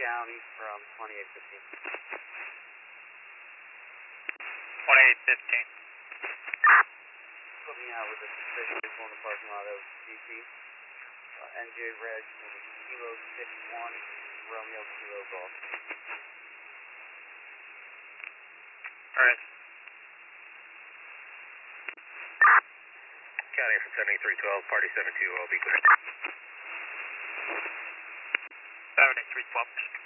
County from 2815. 2815. Putting me out with a suspicious vehicle in the parking lot of GT. NJ Reg will be Kilo 61 Romeo Kilo Golf. Alright. County from 7312, party 72, I'll be clear. 7312.